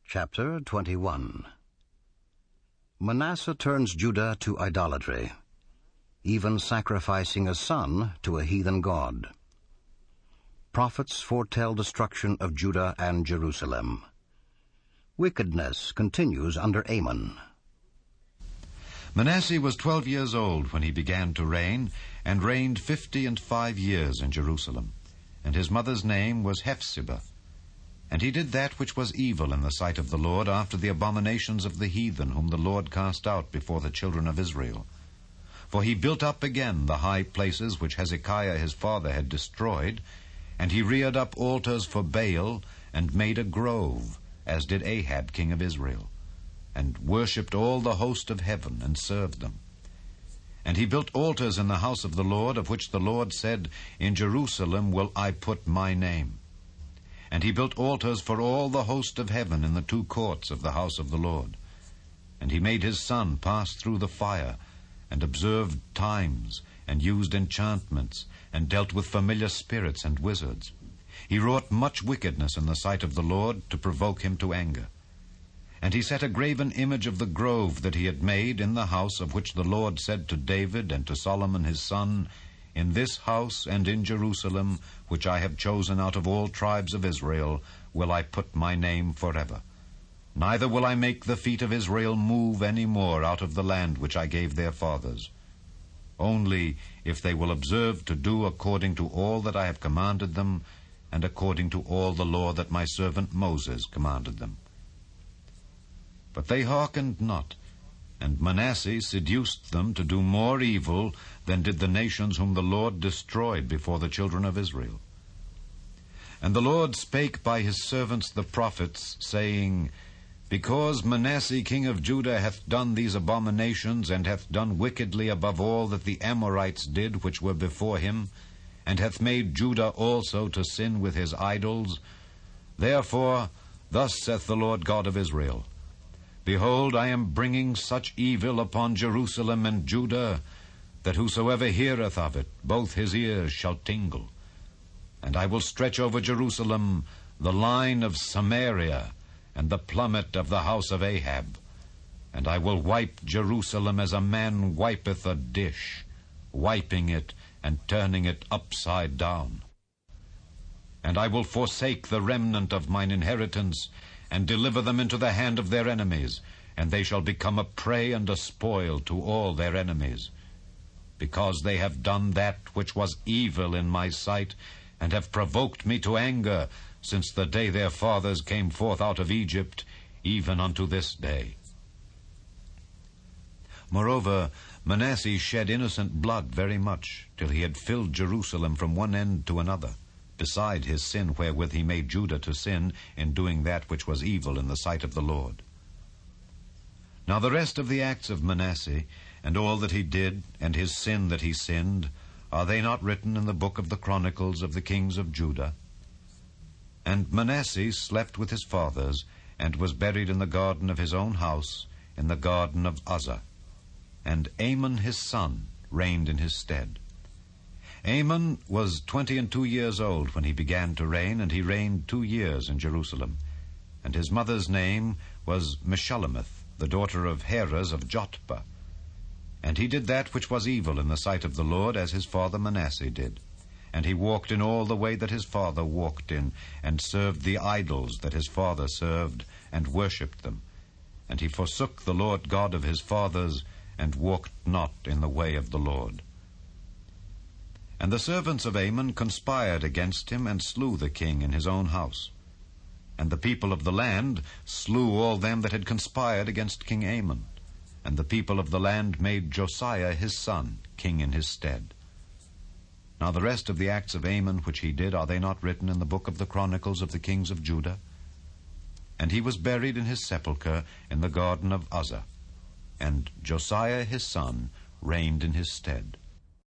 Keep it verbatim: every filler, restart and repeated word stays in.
Chapter twenty-one. Manasseh turns Judah to idolatry, even sacrificing a son to a heathen god. Prophets foretell destruction of Judah and Jerusalem. Wickedness continues under Amon. Manasseh was twelve years old when he began to reign, and reigned fifty and five years in Jerusalem. And his mother's name was Hephzibah. And he did that which was evil in the sight of the Lord, after the abominations of the heathen, whom the Lord cast out before the children of Israel. For he built up again the high places which Hezekiah his father had destroyed, and he reared up altars for Baal, and made a grove, as did Ahab king of Israel, and worshipped all the host of heaven, and served them. And he built altars in the house of the Lord, of which the Lord said, In Jerusalem will I put my name. And he built altars for all the host of heaven in the two courts of the house of the Lord. And he made his son pass through the fire, and observed times, and used enchantments, and dealt with familiar spirits and wizards. He wrought much wickedness in the sight of the Lord, to provoke him to anger. And he set a graven image of the grove that he had made in the house, of which the Lord said to David and to Solomon his son, In this house and in Jerusalem, which I have chosen out of all tribes of Israel, will I put my name forever. Neither will I make the feet of Israel move any more out of the land which I gave their fathers. Only if they will observe to do according to all that I have commanded them, and according to all the law that my servant Moses commanded them. But they hearkened not, and Manasseh seduced them to do more evil than did the nations whom the Lord destroyed before the children of Israel. And the Lord spake by his servants the prophets, saying, Because Manasseh king of Judah hath done these abominations, and hath done wickedly above all that the Amorites did which were before him, and hath made Judah also to sin with his idols, therefore thus saith the Lord God of Israel, Behold, I am bringing such evil upon Jerusalem and Judah, that whosoever heareth of it, both his ears shall tingle. And I will stretch over Jerusalem the line of Samaria, and the plummet of the house of Ahab. And I will wipe Jerusalem as a man wipeth a dish, wiping it and turning it upside down. And I will forsake the remnant of mine inheritance, and deliver them into the hand of their enemies, and they shall become a prey and a spoil to all their enemies. Because they have done that which was evil in my sight, and have provoked me to anger, since the day their fathers came forth out of Egypt, even unto this day. Moreover, Manasseh shed innocent blood very much, till he had filled Jerusalem from one end to another, beside his sin wherewith he made Judah to sin, in doing that which was evil in the sight of the Lord. Now the rest of the acts of Manasseh, and all that he did, and his sin that he sinned, are they not written in the book of the Chronicles of the kings of Judah? And Manasseh slept with his fathers, and was buried in the garden of his own house, in the garden of Uzzah. And Amon his son reigned in his stead. Amon was twenty and two years old when he began to reign, and he reigned two years in Jerusalem. And his mother's name was Meshullemeth, the daughter of Heres of Jotbah. And he did that which was evil in the sight of the Lord, as his father Manasseh did. And he walked in all the way that his father walked in, and served the idols that his father served, and worshipped them. And he forsook the Lord God of his fathers, and walked not in the way of the Lord. And the servants of Amon conspired against him, and slew the king in his own house. And the people of the land slew all them that had conspired against King Amon. And the people of the land made Josiah his son king in his stead. Now the rest of the acts of Amon which he did, are they not written in the book of the Chronicles of the kings of Judah? And he was buried in his sepulchre in the garden of Uzzah. And Josiah his son reigned in his stead.